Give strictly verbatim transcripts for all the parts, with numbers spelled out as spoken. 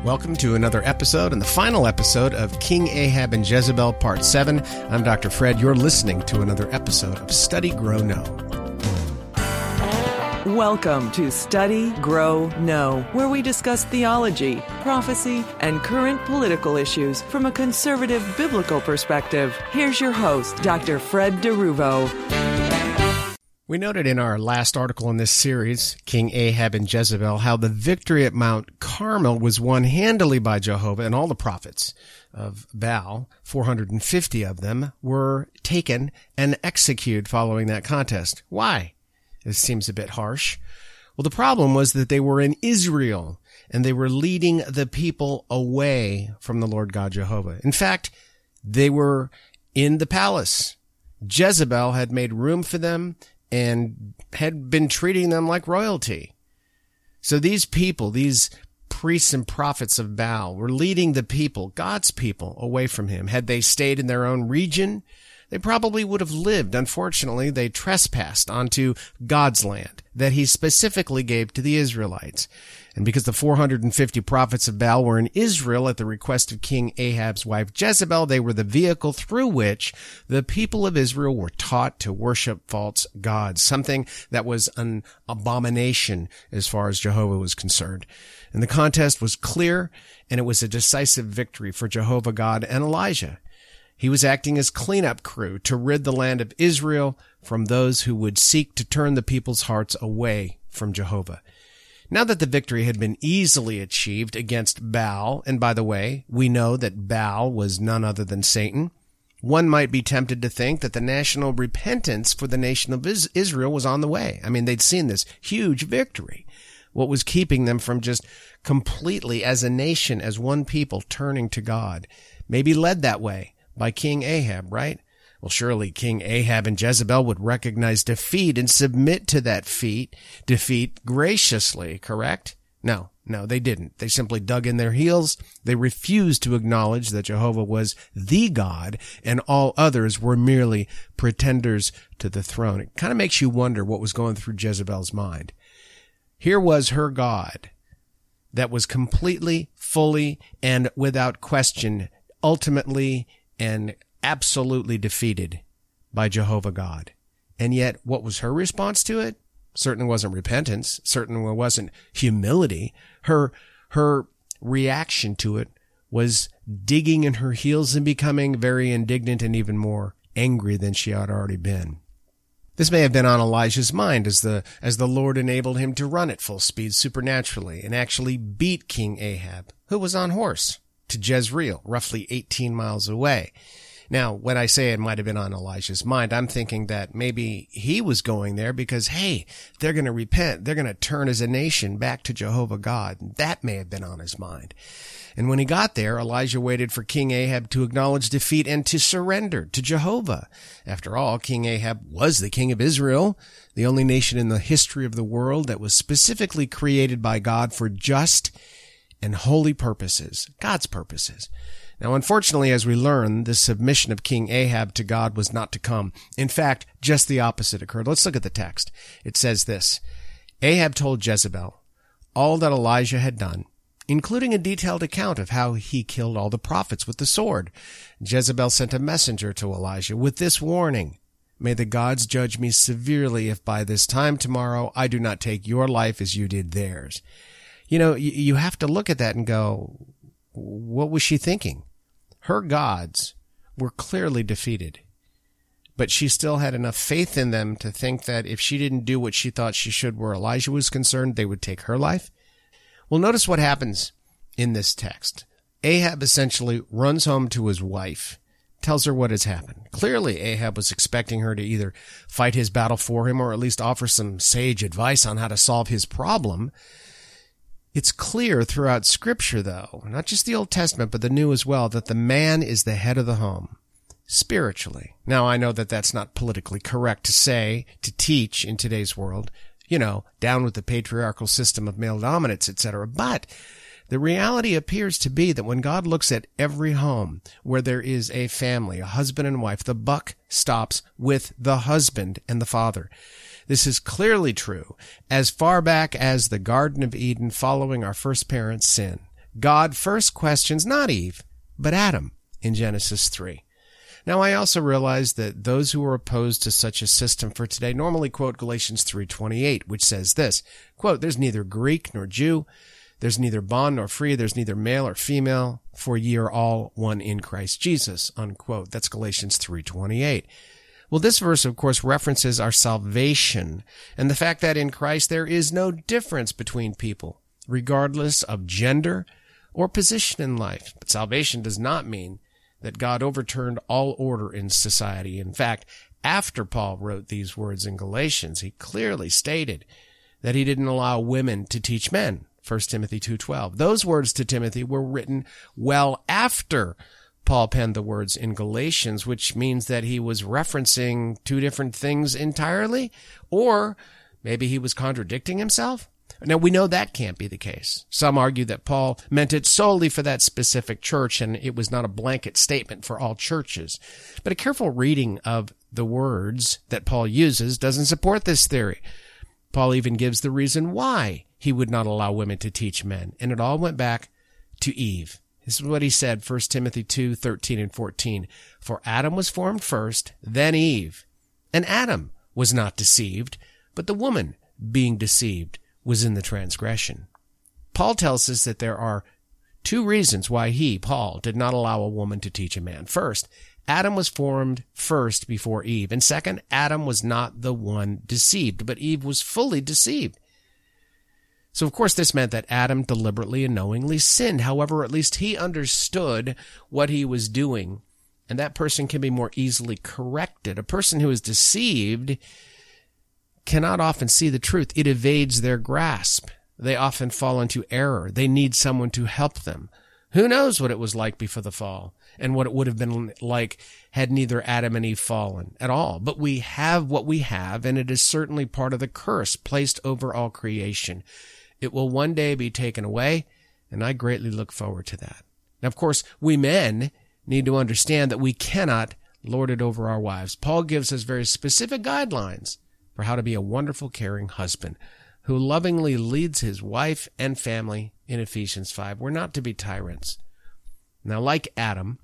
Welcome to another episode and the final episode of King Ahab and Jezebel Part seven. I'm Doctor Fred. You're listening to another episode of Study, Grow, Know. Welcome to Study, Grow, Know, where we discuss theology, prophecy, and current political issues from a conservative biblical perspective. Here's your host, Doctor Fred DeRuvo. We noted in our last article in this series, King Ahab and Jezebel, how the victory at Mount Carmel was won handily by Jehovah, and all the prophets of Baal, four hundred fifty of them, were taken and executed following that contest. Why? This seems a bit harsh. Well, the problem was that they were in Israel, and they were leading the people away from the Lord God Jehovah. In fact, they were in the palace. Jezebel had made room for them and had been treating them like royalty. So these people, these priests and prophets of Baal, were leading the people, God's people, away from him. Had they stayed in their own region, they probably would have lived. Unfortunately, they trespassed onto God's land that he specifically gave to the Israelites. And because the four hundred fifty prophets of Baal were in Israel at the request of King Ahab's wife Jezebel, they were the vehicle through which the people of Israel were taught to worship false gods, something that was an abomination as far as Jehovah was concerned. And the contest was clear, and it was a decisive victory for Jehovah God and Elijah. He was acting as cleanup crew to rid the land of Israel from those who would seek to turn the people's hearts away from Jehovah. Now that the victory had been easily achieved against Baal, and by the way, we know that Baal was none other than Satan, one might be tempted to think that the national repentance for the nation of Israel was on the way. I mean, they'd seen this huge victory. What was keeping them from just completely, as a nation, as one people, turning to God? Maybe led that way by King Ahab, right? Well, surely King Ahab and Jezebel would recognize defeat and submit to that defeat, defeat graciously, correct? No, no, they didn't. They simply dug in their heels. They refused to acknowledge that Jehovah was the God and all others were merely pretenders to the throne. It kind of makes you wonder what was going through Jezebel's mind. Here was her God that was completely, fully, and without question, ultimately and absolutely defeated by Jehovah God. And yet, what was her response to it? Certainly wasn't repentance. Certainly wasn't humility. Her, her reaction to it was digging in her heels and becoming very indignant and even more angry than she had already been. This may have been on Elijah's mind as the, as the Lord enabled him to run at full speed supernaturally and actually beat King Ahab, who was on horse, to Jezreel, roughly eighteen miles away. Now, when I say it might have been on Elijah's mind, I'm thinking that maybe he was going there because, hey, they're going to repent. They're going to turn as a nation back to Jehovah God. That may have been on his mind. And when he got there, Elijah waited for King Ahab to acknowledge defeat and to surrender to Jehovah. After all, King Ahab was the king of Israel, the only nation in the history of the world that was specifically created by God for just and holy purposes, God's purposes. Now, unfortunately, as we learn, this submission of King Ahab to God was not to come. In fact, just the opposite occurred. Let's look at the text. It says this: Ahab told Jezebel all that Elijah had done, including a detailed account of how he killed all the prophets with the sword. Jezebel sent a messenger to Elijah with this warning: May the gods judge me severely if by this time tomorrow I do not take your life as you did theirs. You know, you have to look at that and go, what was she thinking? Her gods were clearly defeated, but she still had enough faith in them to think that if she didn't do what she thought she should where Elijah was concerned, they would take her life. Well, notice what happens in this text. Ahab essentially runs home to his wife, tells her what has happened. Clearly, Ahab was expecting her to either fight his battle for him or at least offer some sage advice on how to solve his problem. It's clear throughout Scripture, though, not just the Old Testament, but the New as well, that the man is the head of the home, spiritually. Now, I know that that's not politically correct to say, to teach in today's world, you know, down with the patriarchal system of male dominance, et cetera. But the reality appears to be that when God looks at every home where there is a family, a husband and wife, the buck stops with the husband and the father. This is clearly true as far back as the Garden of Eden following our first parents' sin. God first questions not Eve, but Adam in Genesis three. Now, I also realize that those who are opposed to such a system for today normally quote Galatians three twenty-eight, which says this, quote, "There's neither Greek nor Jew, there's neither bond nor free, there's neither male or female, for ye are all one in Christ Jesus," unquote. That's Galatians three twenty-eight. Well, this verse, of course, references our salvation and the fact that in Christ there is no difference between people, regardless of gender or position in life. But salvation does not mean that God overturned all order in society. In fact, after Paul wrote these words in Galatians, he clearly stated that he didn't allow women to teach men, First Timothy two twelve. Those words to Timothy were written well after Paul penned the words in Galatians, which means that he was referencing two different things entirely, or maybe he was contradicting himself. Now, we know that can't be the case. Some argue that Paul meant it solely for that specific church, and it was not a blanket statement for all churches. But a careful reading of the words that Paul uses doesn't support this theory. Paul even gives the reason why he would not allow women to teach men, and it all went back to Eve. This is what he said, First Timothy two thirteen and fourteen. "For Adam was formed first, then Eve. And Adam was not deceived, but the woman, being deceived, was in the transgression." Paul tells us that there are two reasons why he, Paul, did not allow a woman to teach a man. First, Adam was formed first before Eve. And second, Adam was not the one deceived, but Eve was fully deceived. So, of course, this meant that Adam deliberately and knowingly sinned. However, at least he understood what he was doing, and that person can be more easily corrected. A person who is deceived cannot often see the truth. It evades their grasp. They often fall into error. They need someone to help them. Who knows what it was like before the fall and what it would have been like had neither Adam and Eve fallen at all. But we have what we have, and it is certainly part of the curse placed over all creation. It will one day be taken away, and I greatly look forward to that. Now, of course, we men need to understand that we cannot lord it over our wives. Paul gives us very specific guidelines for how to be a wonderful, caring husband who lovingly leads his wife and family in Ephesians five. We're not to be tyrants. Now, like Adam,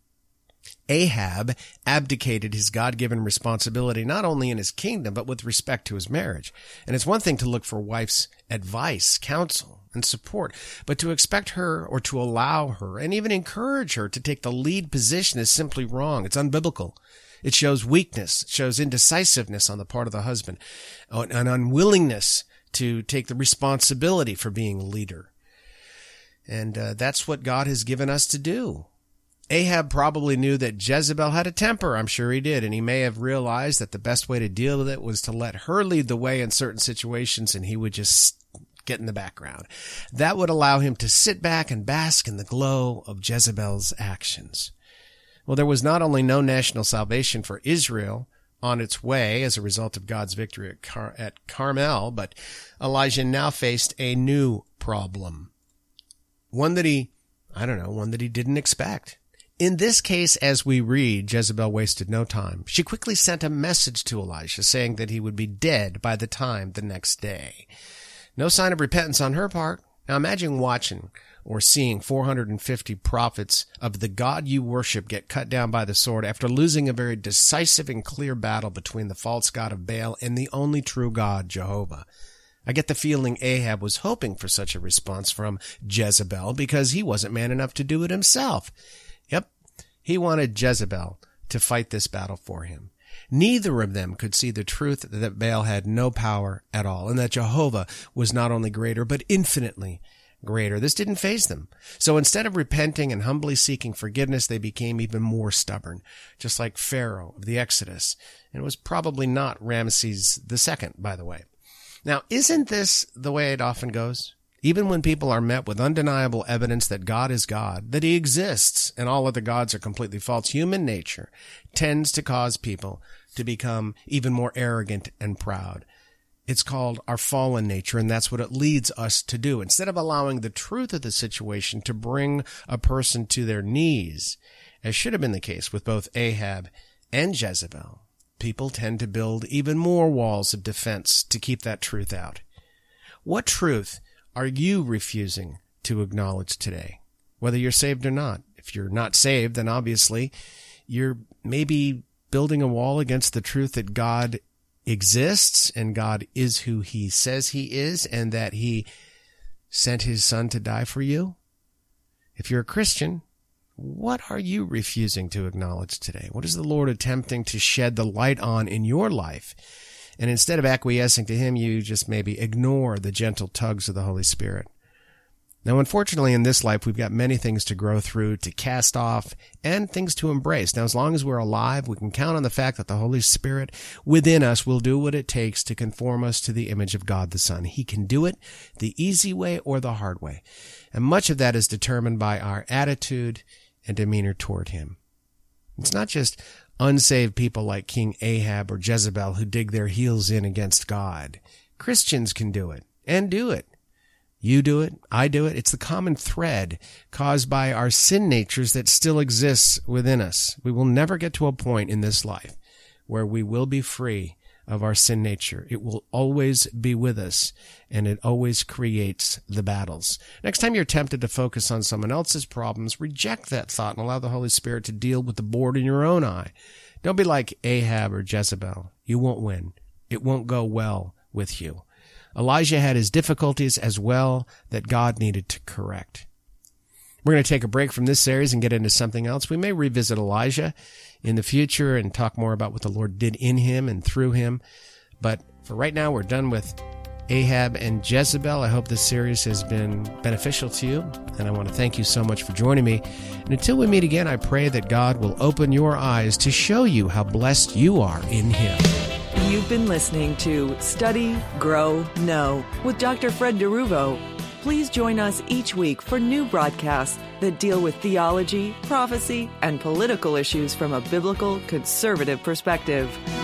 Ahab abdicated his God-given responsibility not only in his kingdom, but with respect to his marriage. And it's one thing to look for wife's advice, counsel, and support, but to expect her or to allow her and even encourage her to take the lead position is simply wrong. It's unbiblical. It shows weakness. It shows indecisiveness on the part of the husband, an unwillingness to take the responsibility for being a leader. And uh, that's what God has given us to do. Ahab probably knew that Jezebel had a temper. I'm sure he did. And he may have realized that the best way to deal with it was to let her lead the way in certain situations, and he would just get in the background. That would allow him to sit back and bask in the glow of Jezebel's actions. Well, there was not only no national salvation for Israel on its way as a result of God's victory at, Car- at Carmel, but Elijah now faced a new problem. One that he, I don't know, one that he didn't expect. In this case, as we read, Jezebel wasted no time. She quickly sent a message to Elisha saying that he would be dead by the time the next day. No sign of repentance on her part. Now imagine watching or seeing four hundred fifty prophets of the God you worship get cut down by the sword after losing a very decisive and clear battle between the false god of Baal and the only true God, Jehovah. I get the feeling Ahab was hoping for such a response from Jezebel because he wasn't man enough to do it himself. Yep, he wanted Jezebel to fight this battle for him. Neither of them could see the truth that Baal had no power at all, and that Jehovah was not only greater, but infinitely greater. This didn't faze them. So instead of repenting and humbly seeking forgiveness, they became even more stubborn, just like Pharaoh of the Exodus. And it was probably not Ramesses the Second, by the way. Now, isn't this the way it often goes? Even when people are met with undeniable evidence that God is God, that he exists, and all other gods are completely false, human nature tends to cause people to become even more arrogant and proud. It's called our fallen nature, and that's what it leads us to do. Instead of allowing the truth of the situation to bring a person to their knees, as should have been the case with both Ahab and Jezebel, people tend to build even more walls of defense to keep that truth out. What truth are you refusing to acknowledge today, whether you're saved or not. If you're not saved, then obviously you're maybe building a wall against the truth that God exists and God is who he says he is and that he sent his son to die for you. If you're a Christian, what are you refusing to acknowledge today? What is the Lord attempting to shed the light on in your life? And instead of acquiescing to him, you just maybe ignore the gentle tugs of the Holy Spirit. Now, unfortunately, in this life, we've got many things to grow through, to cast off, and things to embrace. Now, as long as we're alive, we can count on the fact that the Holy Spirit within us will do what it takes to conform us to the image of God the Son. He can do it the easy way or the hard way. And much of that is determined by our attitude and demeanor toward him. It's not just unsaved people like King Ahab or Jezebel who dig their heels in against God. Christians can do it, and do it. You do it, I do it. It's the common thread caused by our sin natures that still exists within us. We will never get to a point in this life where we will be free of our sin nature. It will always be with us, and it always creates the battles. Next time you're tempted to focus on someone else's problems, reject that thought and allow the Holy Spirit to deal with the board in your own eye. Don't be like Ahab or Jezebel. You won't win. It won't go well with you. Elijah had his difficulties as well that God needed to correct. We're going to take a break from this series and get into something else. We may revisit Elijah in the future and talk more about what the Lord did in him and through him. But for right now, we're done with Ahab and Jezebel. I hope this series has been beneficial to you, and I want to thank you so much for joining me. And until we meet again, I pray that God will open your eyes to show you how blessed you are in him. You've been listening to Study, Grow, Know with Doctor Fred DeRuvo. Please join us each week for new broadcasts that deal with theology, prophecy, and political issues from a biblical, conservative perspective.